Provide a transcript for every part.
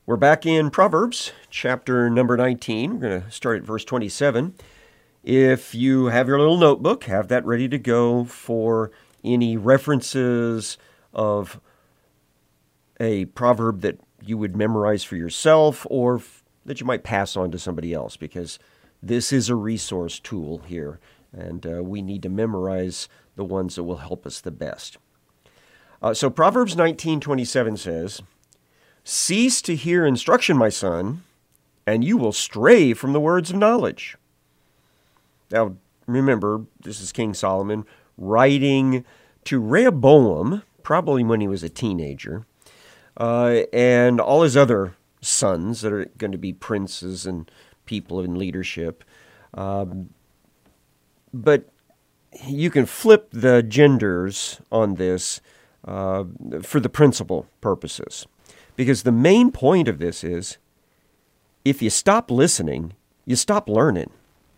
We're back in Proverbs, chapter number 19. We're going to start at verse 27. If you have your little notebook, have that ready to go for any references of a proverb that you would memorize for yourself or that you might pass on to somebody else, because this is a resource tool here, and we need to memorize the ones that will help us the best. So Proverbs 19:27 says, "Cease to hear instruction, my son, and you will stray from the words of knowledge." Now, remember, this is King Solomon writing to Rehoboam, probably when he was a teenager, and all his other sons that are going to be princes and people in leadership. But you can flip the genders on this for the principal purposes. Because the main point of this is, if you stop listening, you stop learning.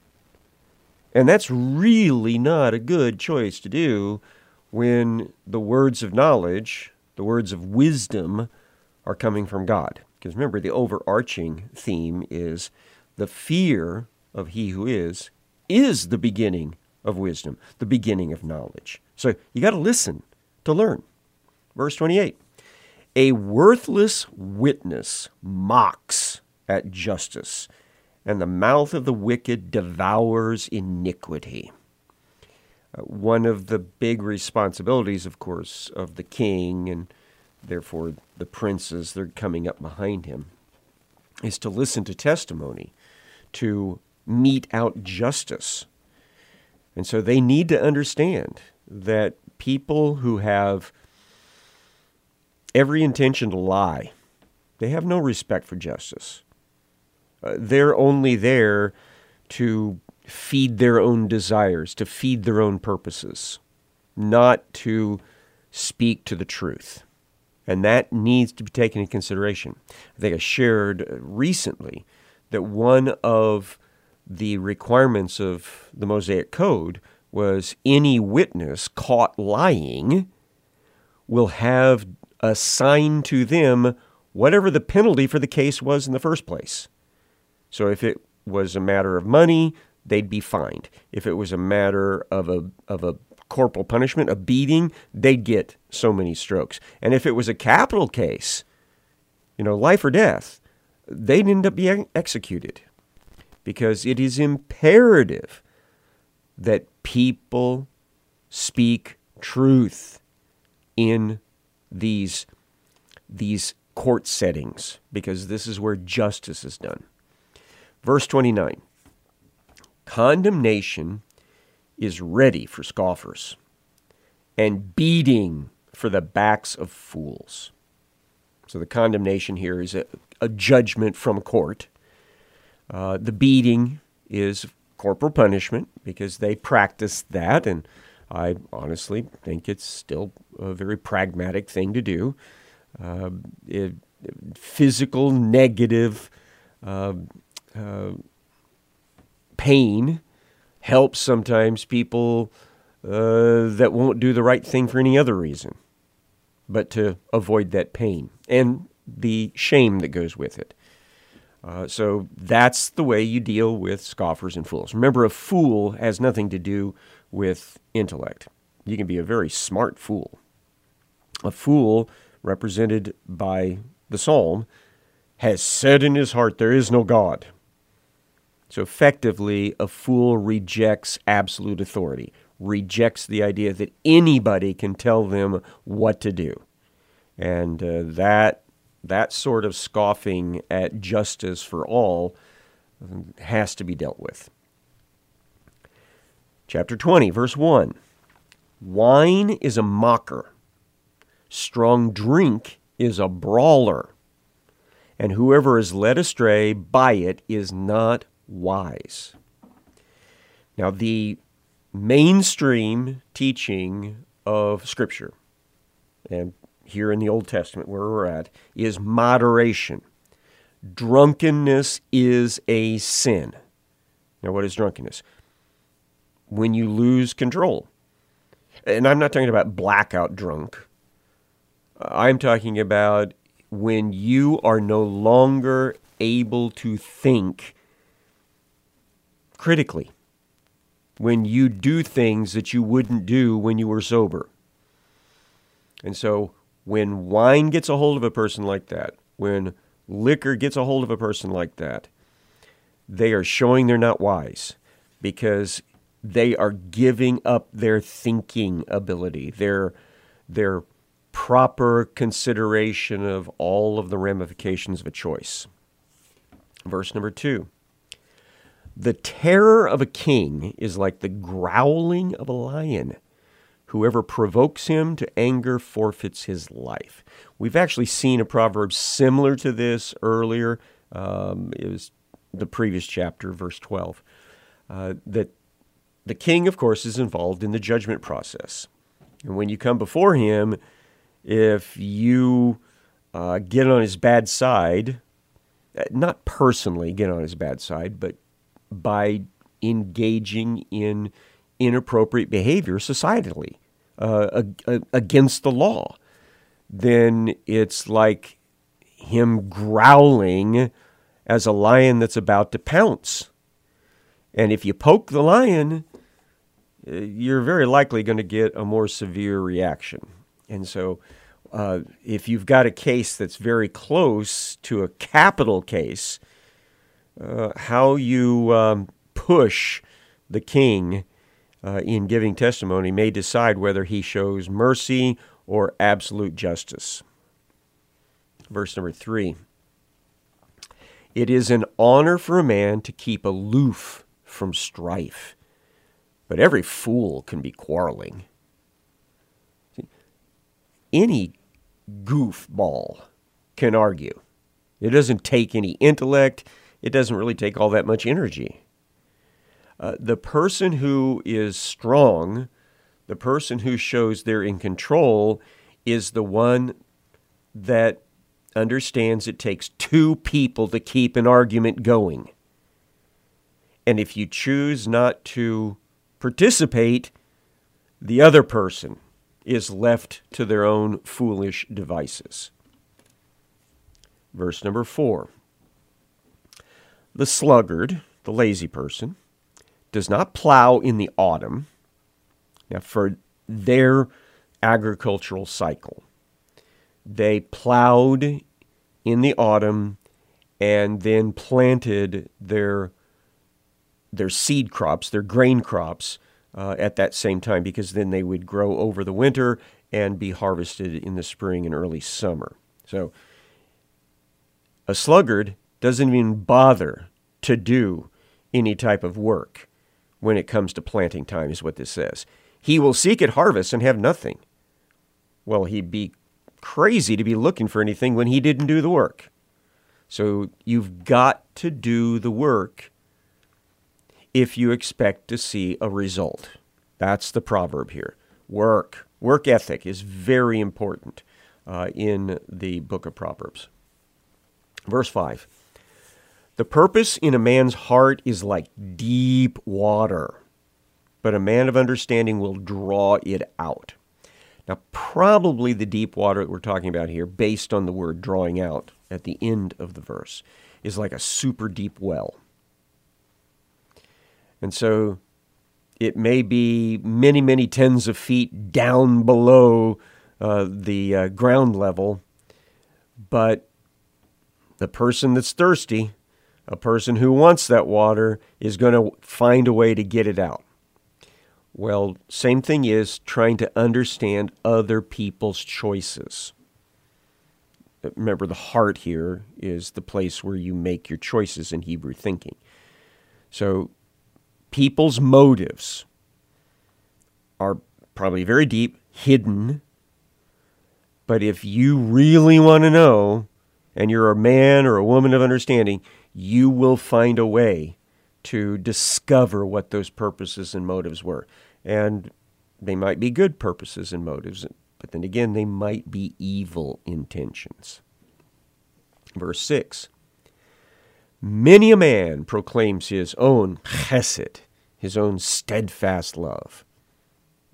And that's really not a good choice to do when the words of knowledge, the words of wisdom, are coming from God. Because remember, the overarching theme is the fear of He who is the beginning of wisdom, the beginning of knowledge. So you got to listen to learn. Verse 28. "A worthless witness mocks at justice, and the mouth of the wicked devours iniquity." One of the big responsibilities, of course, of the king and therefore the princes that are coming up behind him is to listen to testimony, to mete out justice. And so they need to understand that people who have every intention to lie, they have no respect for justice. They're only there to feed their own desires, to feed their own purposes, not to speak to the truth. And that needs to be taken into consideration. I think I shared recently that one of the requirements of the Mosaic Code was any witness caught lying will have assigned to them whatever the penalty for the case was in the first place. So if it was a matter of money, they'd be fined. If it was a matter of a corporal punishment, a beating, they'd get so many strokes. And if it was a capital case, life or death, they'd end up being executed. Because it is imperative that people speak truth in these court settings, because this is where justice is done. Verse 29, "Condemnation is ready for scoffers, and beating for the backs of fools." So the condemnation here is a judgment from court. The beating is corporal punishment, because they practice that, and I honestly think it's still a very pragmatic thing to do. Physical negative pain helps sometimes people that won't do the right thing for any other reason, but to avoid that pain and the shame that goes with it. So that's the way you deal with scoffers and fools. Remember, a fool has nothing to do with intellect. You can be a very smart fool. A fool, represented by the psalm, has said in his heart, "There is no God." So effectively, a fool rejects absolute authority, rejects the idea that anybody can tell them what to do. And that sort of scoffing at justice for all has to be dealt with. Chapter 20, verse 1. "Wine is a mocker. Strong drink is a brawler. And whoever is led astray by it is not wise." Now, the mainstream teaching of Scripture, and here in the Old Testament where we're at, is moderation. Drunkenness is a sin. Now, what is drunkenness? When you lose control. And I'm not talking about blackout drunk. I'm talking about when you are no longer able to think critically, when you do things that you wouldn't do when you were sober. And so when wine gets a hold of a person like that, when liquor gets a hold of a person like that, they are showing they're not wise, because they are giving up their thinking ability, their proper consideration of all of the ramifications of a choice. Verse number 2. The terror of a king is like the growling of a lion. Whoever provokes him to anger forfeits his life. We've actually seen a proverb similar to this earlier. It was the previous chapter, verse 12. That the king, of course, is involved in the judgment process. And when you come before him, if you get on his bad side, not personally get on his bad side, but by engaging in inappropriate behavior societally against the law, then it's like him growling as a lion that's about to pounce. And if you poke the lion, you're very likely going to get a more severe reaction. And so if you've got a case that's very close to a capital case, how you push the king in giving testimony may decide whether he shows mercy or absolute justice. Verse number 3. It is an honor for a man to keep aloof from strife, but every fool can be quarreling. Any goofball can argue. It doesn't take any intellect. It doesn't really take all that much energy. The person who is strong, the person who shows they're in control, is the one that understands it takes two people to keep an argument going. And if you choose not to participate, the other person is left to their own foolish devices. Verse number 4. The sluggard, the lazy person, does not plow in the autumn. Now, for their agricultural cycle, they plowed in the autumn and then planted their seed crops, their grain crops, at that same time, because then they would grow over the winter and be harvested in the spring and early summer. So a sluggard doesn't even bother to do any type of work when it comes to planting time, is what this says. He will seek at harvest and have nothing. Well, he'd be crazy to be looking for anything when he didn't do the work. So you've got to do the work if you expect to see a result. That's the proverb here. Work ethic is very important in the book of Proverbs. Verse 5. The purpose in a man's heart is like deep water, but a man of understanding will draw it out. Now, probably the deep water that we're talking about here, based on the word drawing out at the end of the verse, is like a super deep well. And so it may be many, many tens of feet down below the ground level, but the person that's thirsty, a person who wants that water, is going to find a way to get it out. Well, same thing is trying to understand other people's choices. Remember, the heart here is the place where you make your choices in Hebrew thinking. So people's motives are probably very deep, hidden. But if you really want to know, and you're a man or a woman of understanding, you will find a way to discover what those purposes and motives were. And they might be good purposes and motives, but then again, they might be evil intentions. Verse 6. Many a man proclaims his own chesed, his own steadfast love.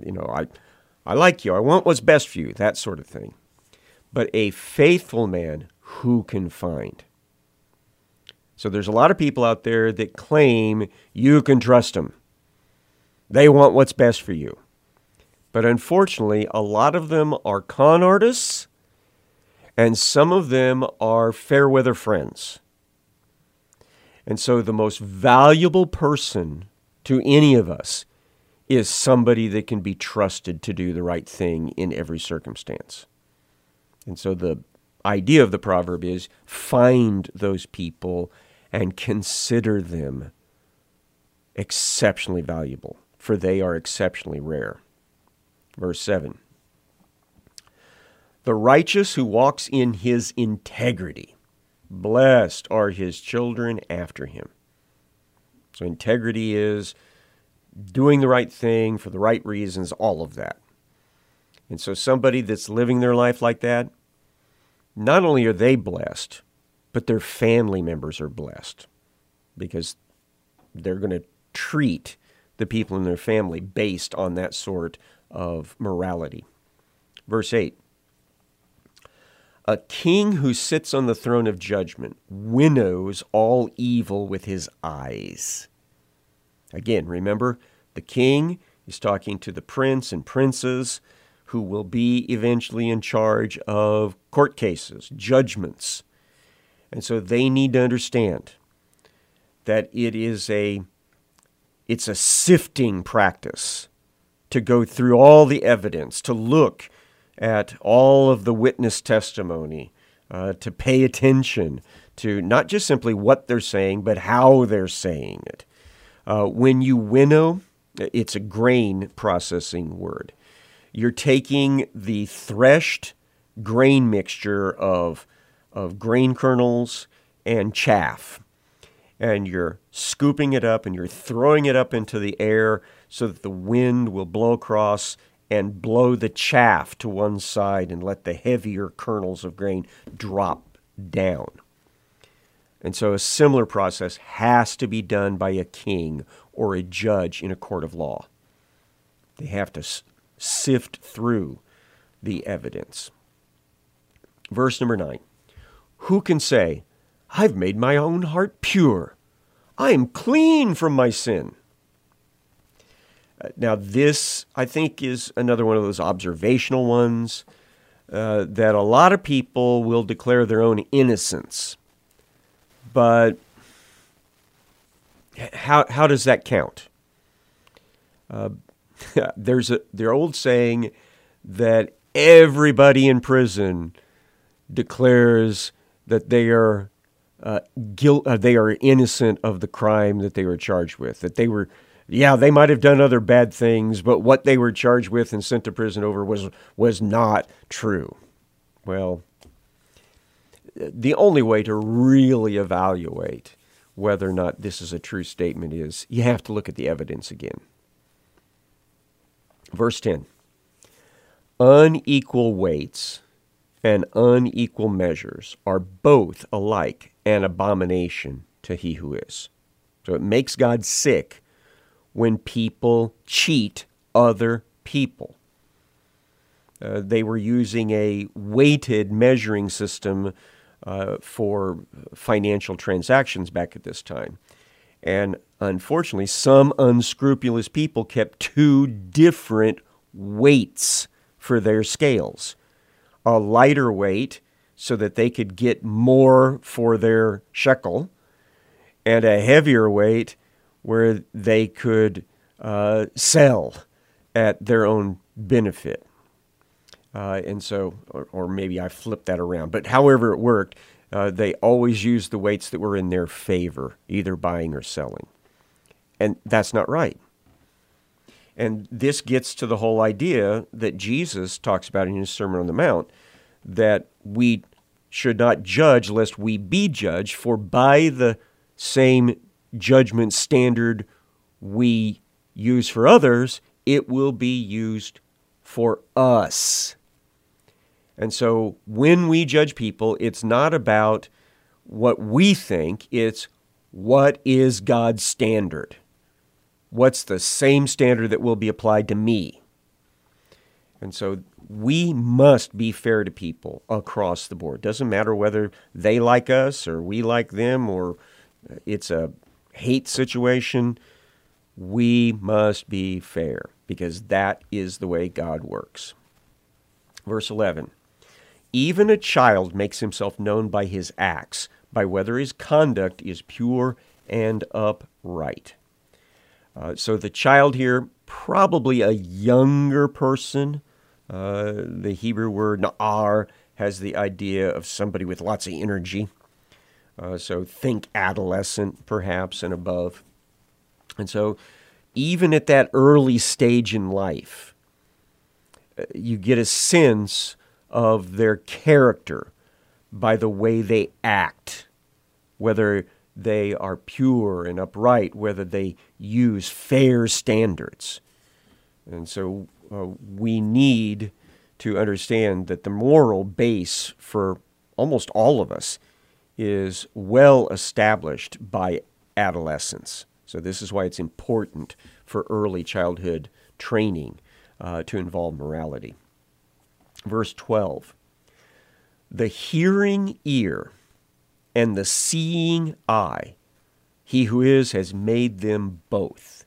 I like you, I want what's best for you, that sort of thing. But a faithful man who can find? So there's a lot of people out there that claim you can trust them. They want what's best for you. But unfortunately, a lot of them are con artists, and some of them are fair weather friends. And so the most valuable person to any of us is somebody that can be trusted to do the right thing in every circumstance. And so the idea of the proverb is find those people and consider them exceptionally valuable, for they are exceptionally rare. Verse 7. The righteous who walks in his integrity, blessed are his children after him. So integrity is doing the right thing for the right reasons, all of that. And so somebody that's living their life like that, not only are they blessed, but their family members are blessed because they're going to treat the people in their family based on that sort of morality. Verse 8. A king who sits on the throne of judgment winnows all evil with his eyes. Again, remember, the king is talking to the prince and princes who will be eventually in charge of court cases, judgments. And so they need to understand that it's a sifting practice to go through all the evidence, to look at all of the witness testimony, to pay attention to not just simply what they're saying, but how they're saying it. When you winnow, it's a grain processing word. You're taking the threshed grain mixture of grain kernels and chaff, and you're scooping it up and you're throwing it up into the air so that the wind will blow across and blow the chaff to one side and let the heavier kernels of grain drop down. And so a similar process has to be done by a king or a judge in a court of law. They have to sift through the evidence. Verse number 9. Who can say, I've made my own heart pure. I am clean from my sin. Now this, I think, is another one of those observational ones that a lot of people will declare their own innocence. But how does that count? There's their old saying that everybody in prison declares that they are they are innocent of the crime that they were charged with. That they were, they might have done other bad things, but what they were charged with and sent to prison over was not true. Well, the only way to really evaluate whether or not this is a true statement is you have to look at the evidence again. Verse 10. Unequal weights and unequal measures are both alike an abomination to he who is. So it makes God sick when people cheat other people. They were using a weighted measuring system for financial transactions back at this time. And unfortunately, some unscrupulous people kept two different weights for their scales. A lighter weight so that they could get more for their shekel, and a heavier weight where they could sell at their own benefit. And so, or maybe I flipped that around, but however it worked, they always used the weights that were in their favor, either buying or selling. And that's not right. And this gets to the whole idea that Jesus talks about in his Sermon on the Mount, that we should not judge lest we be judged, for by the same judgment standard we use for others, it will be used for us. And so when we judge people, it's not about what we think, it's what is God's standard? What's the same standard that will be applied to me? And so we must be fair to people across the board. Doesn't matter whether they like us or we like them or it's a hate situation. We must be fair because that is the way God works. Verse 11, even a child makes himself known by his acts, by whether his conduct is pure and upright. So the child here, probably a younger person. The Hebrew word na'ar has the idea of somebody with lots of energy. So think adolescent, perhaps, and above. And so even at that early stage in life, you get a sense of their character by the way they act, whether they are pure and upright, whether they use fair standards. And so we need to understand that the moral base for almost all of us is well established by adolescence. So this is why it's important for early childhood training to involve morality. Verse 12, the hearing ear and the seeing eye, he who is has made them both.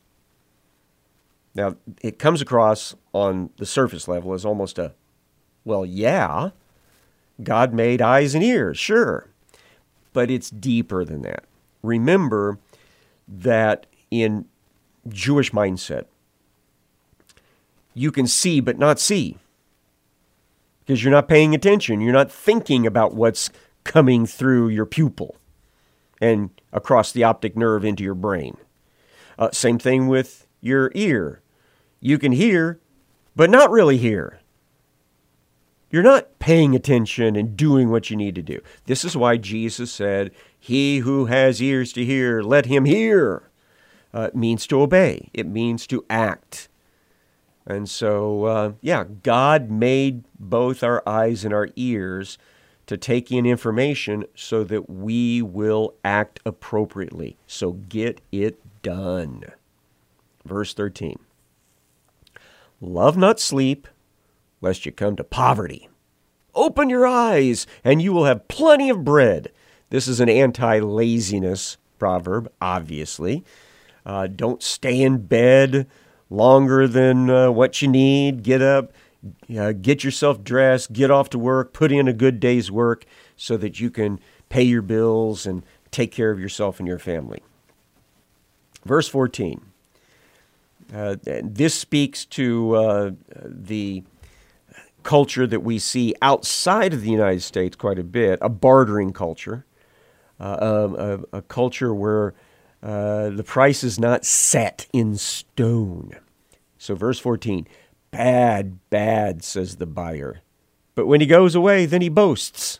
Now, it comes across on the surface level as almost a, well, yeah, God made eyes and ears, sure. But it's deeper than that. Remember that in Jewish mindset, you can see but not see because you're not paying attention. You're not thinking about what's coming through your pupil and across the optic nerve into your brain. Same thing with your ear. You can hear, but not really hear. You're not paying attention and doing what you need to do. This is why Jesus said, he who has ears to hear, let him hear. It means to obey. It means to act. And so, God made both our eyes and our ears to take in information so that we will act appropriately. So get it done. Verse 13. Love not sleep, lest you come to poverty. Open your eyes, and you will have plenty of bread. This is an anti-laziness proverb, obviously. Don't stay in bed longer than what you need. Get up, get yourself dressed, get off to work, put in a good day's work so that you can pay your bills and take care of yourself and your family. Verse 14. This speaks to the culture that we see outside of the United States quite a bit, a bartering culture, a culture where the price is not set in stone. So verse 14, bad, says the buyer. But when he goes away, then he boasts.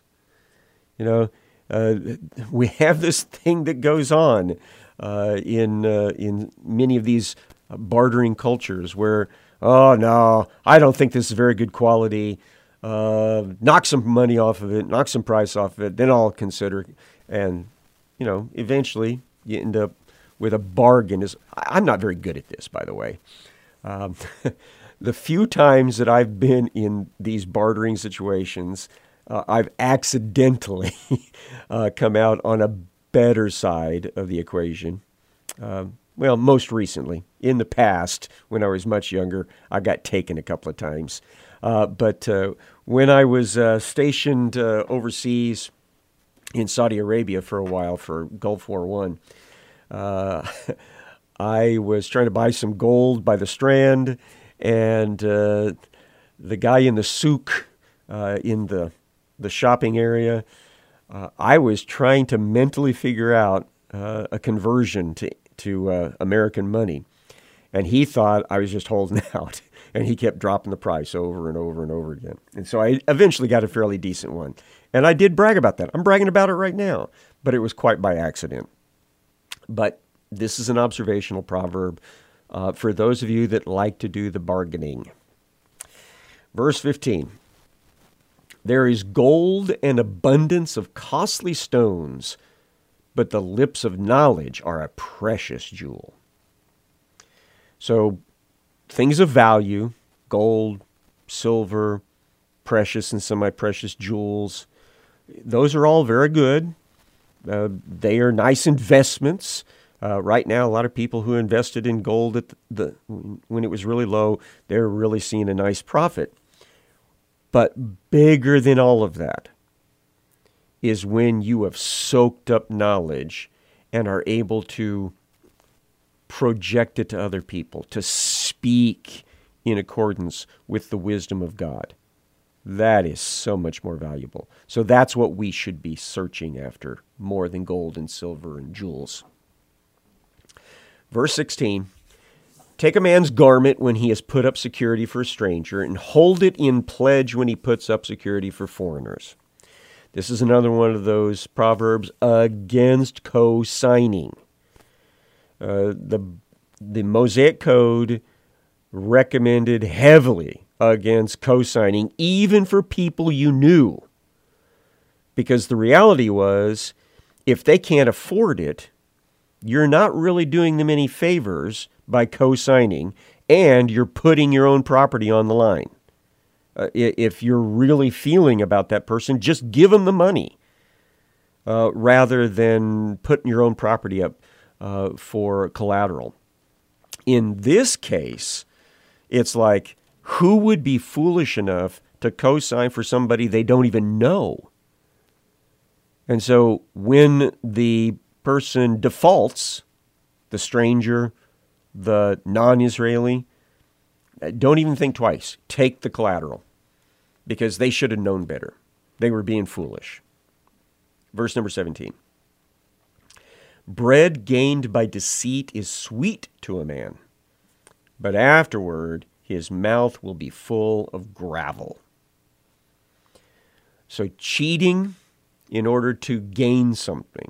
We have this thing that goes on in many of these bartering cultures where, oh no, I don't think this is very good quality. Knock some money off of it, knock some price off of it, then I'll consider. And, eventually you end up with a bargain. I'm not very good at this, by the way. The few times that I've been in these bartering situations, I've accidentally come out on a better side of the equation. Most recently. In the past, when I was much younger, I got taken a couple of times. But when I was stationed overseas in Saudi Arabia for a while for Gulf War I, I was trying to buy some gold by the Strand, and the guy in the souk, in the shopping area, I was trying to mentally figure out a conversion to American money. And he thought I was just holding out, and he kept dropping the price over and over and over again. And so I eventually got a fairly decent one. And I did brag about that. I'm bragging about it right now, but it was quite by accident. But this is an observational proverb for those of you that like to do the bargaining. Verse 15. There is gold and abundance of costly stones, but the lips of knowledge are a precious jewel. So things of value, gold, silver, precious and semi-precious jewels. Those are all very good. They are nice investments. Right now, a lot of people who invested in gold at when it was really low, they're really seeing a nice profit. But bigger than all of that is when you have soaked up knowledge and are able to project it to other people, to speak in accordance with the wisdom of God. That is so much more valuable. So that's what we should be searching after, more than gold and silver and jewels. Verse 16, take a man's garment when he has put up security for a stranger, and hold it in pledge when he puts up security for foreigners. This is another one of those proverbs against co-signing. The Mosaic Code recommended heavily against co-signing, even for people you knew. Because the reality was, if they can't afford it, you're not really doing them any favors by co-signing, and you're putting your own property on the line. If you're really feeling about that person, just give them the money rather than putting your own property up for collateral. In this case, it's like, who would be foolish enough to co-sign for somebody they don't even know? And so when the person defaults, the stranger, the non-Israeli, don't even think twice. Take the collateral, because they should have known better. They were being foolish. Verse number 17. Bread gained by deceit is sweet to a man, but afterward his mouth will be full of gravel. So cheating in order to gain something.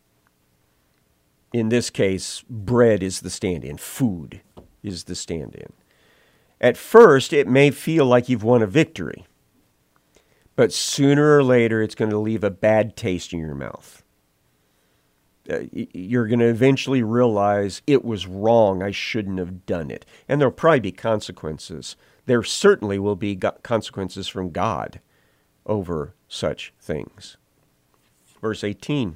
In this case, bread is the stand-in. Food is the stand-in. At first, it may feel like you've won a victory, but sooner or later, it's going to leave a bad taste in your mouth. You're going to eventually realize it was wrong. I shouldn't have done it. And there'll probably be consequences. There certainly will be consequences from God over such things. Verse 18.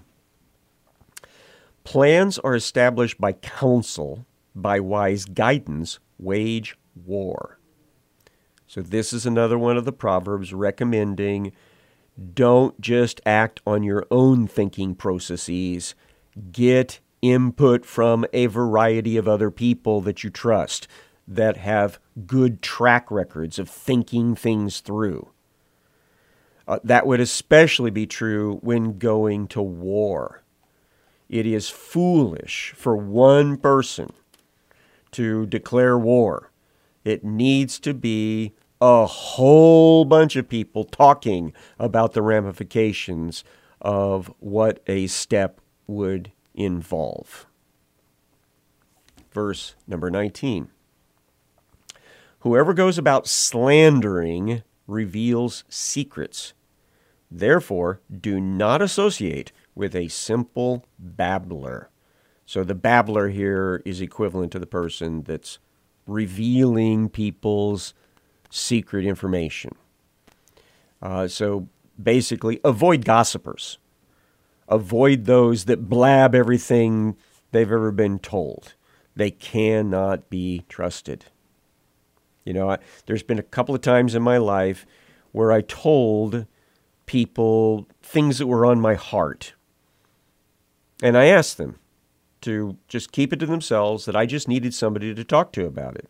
Plans are established by counsel, by wise guidance, wage war. So this is another one of the Proverbs recommending don't just act on your own thinking processes. Get input from a variety of other people that you trust, that have good track records of thinking things through. That would especially be true when going to war. It is foolish for one person to declare war. It needs to be a whole bunch of people talking about the ramifications of what a step would involve. Verse number 19. Whoever goes about slandering reveals secrets. Therefore, do not associate with a simple babbler. So the babbler here is equivalent to the person that's revealing people's secret information. So basically, avoid gossipers. Avoid those that blab everything they've ever been told. They cannot be trusted. You know, there's been a couple of times in my life where I told people things that were on my heart. And I asked them to just keep it to themselves, that I just needed somebody to talk to about it.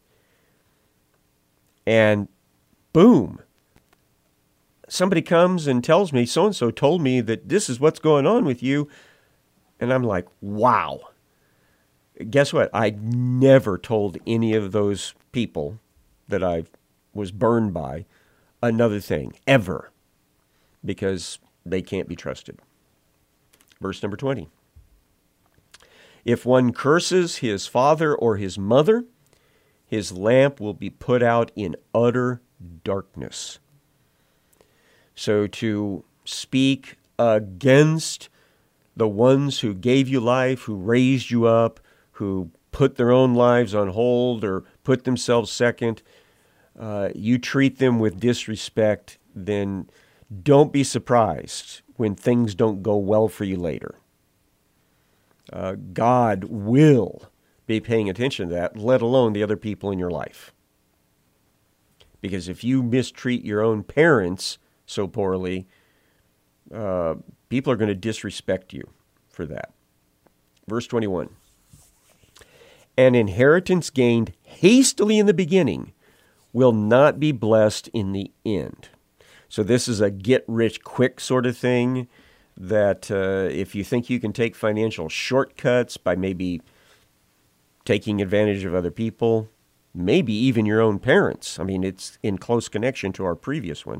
And boom, somebody comes and tells me, so-and-so told me that this is what's going on with you. And I'm like, wow. Guess what? I never told any of those people that I was burned by another thing, ever, because they can't be trusted. Verse number 20. If one curses his father or his mother, his lamp will be put out in utter darkness. So to speak against the ones who gave you life, who raised you up, who put their own lives on hold or put themselves second, you treat them with disrespect, then don't be surprised when things don't go well for you later. God will be paying attention to that, let alone the other people in your life. Because if you mistreat your own parents so poorly, people are going to disrespect you for that. Verse 21. An inheritance gained hastily in the beginning will not be blessed in the end. So this is a get-rich-quick sort of thing that if you think you can take financial shortcuts by maybe taking advantage of other people, maybe even your own parents. I mean, it's in close connection to our previous one.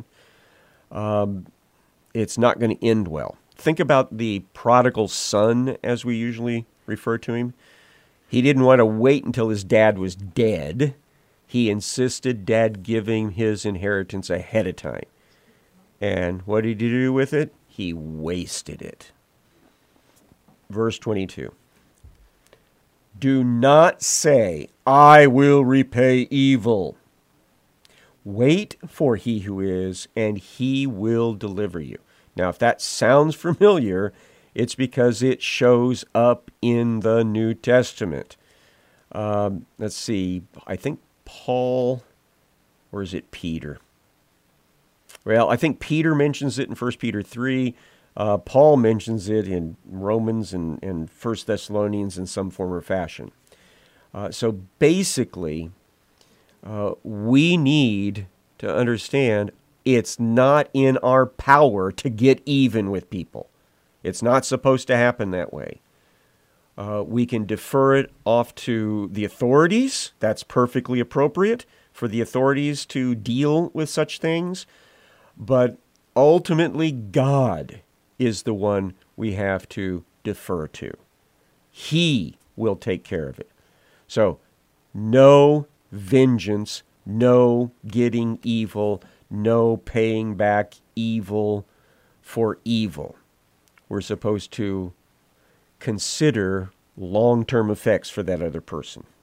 It's not going to end well. Think about the prodigal son, as we usually refer to him. He didn't want to wait until his dad was dead. He insisted dad give him his inheritance ahead of time. And what did he do with it? He wasted it. Verse 22. Do not say, I will repay evil. Wait for he who is, and he will deliver you. Now, if that sounds familiar, it's because it shows up in the New Testament. Let's see, I think Paul, or is it Peter? Well, I think Peter mentions it in 1 Peter 3. Paul mentions it in Romans and 1 Thessalonians in some form or fashion. So basically, we need to understand it's not in our power to get even with people. It's not supposed to happen that way. We can defer it off to the authorities. That's perfectly appropriate for the authorities to deal with such things. But ultimately, God is the one we have to defer to. He will take care of it. So, no vengeance, no getting evil, no paying back evil for evil. We're supposed to consider long-term effects for that other person.